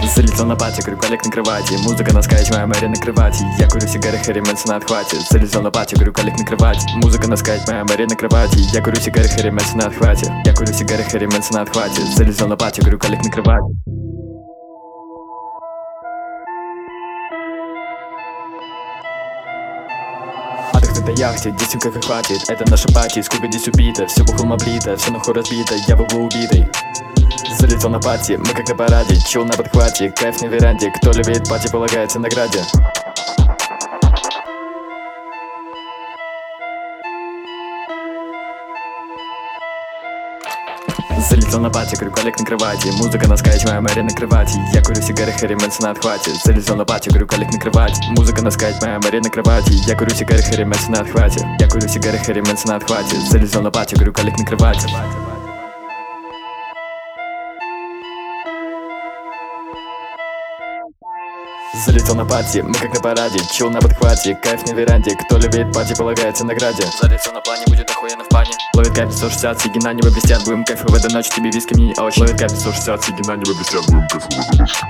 Залетел на пати, говорю, коллег на кровати. Музыка на скайч, моя Мэри на кровати. Я курю сигары, Хэри Мэнсон на отхвате. Залетел на пати, говорю, коллег на кровати. Музыка на скайч, моя Мэри на кровати. Я курю сигары, Хэри Мэнсон на отхвате. Я курю сигары, Хэри Мэнсон на отхвате. Залетел на пати, говорю, коллег на кровати. Отдых на яхте, десятка как хватит. Это наша пати, сколько здесь убито. Все бухлом облито, все нахуй разбито. Я в углу убитый. Залетел на пати, мы как на параде. Чил на подхвате, кайф на веранде. Кто любит пати, полагается награде. Залетел на пати, говорю, коллег на кровати. Музыка на скайч, моя Мэри на кровати. Я курю сигары, Хэри Мэнсон на отхвате. Залетел на пати, говорю, коллег на кровати. Музыка на скайч, моя Мэри на кровати. Я курю сигары, Хэри Мэнсон на отхвате. Я курю сигары, Хэри Мэнсон на отхвате. Залетел на пати, говорю, коллег на кровати. Залетел на пати, мы как на параде. Чил на подхвате, кайф на веранде. Кто любит пати, полагается награде. Залетел на плане, будет охуенно в пане. Ловит кайф 160, сиги на небо блестят. Будем кайфы в эту ночь, тебе виски мне не очень. Ловит кайф 160, сиги на небо блестят. Будем кайфы в эту ночь.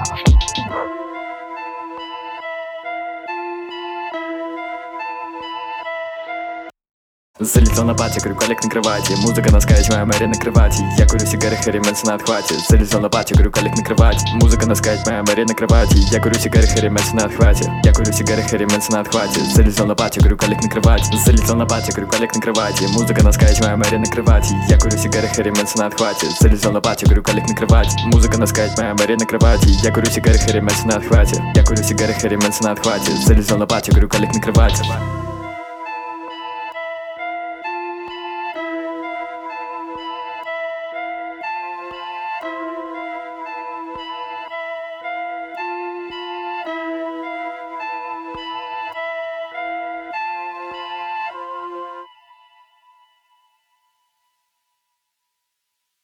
Залетел на пати, говорю, коллег на кровати. Музыка на скайч, моя Мэри на кровати. Я курю сигары, Хэри Мэнсон на отхвате. Залетел на пати, говорю, коллег на кровати. Музыка на скайч, моя Мэри на кровати. Я курю сигары, Хэри Мэнсон на отхвате. Я курю сигары, Хэри Мэнсон на отхвате. Залетел на пати, говорю, коллег на кровати. Залетел на пати, говорю, коллег на кровати. Музыка на скайч, моя Мэри на кровати. Я курю сигары, Хэри Мэнсон на отхвате. Залетел на пати, говорю, коллег на кровати. Музыка на скайч, моя Мэри на кровати. Я курю сигары, Хэри Мэнсон на отхвате. Я курю сигары, Хэри Мэнсон на отхвате. Залетел на пати, говорю, коллег на кровати.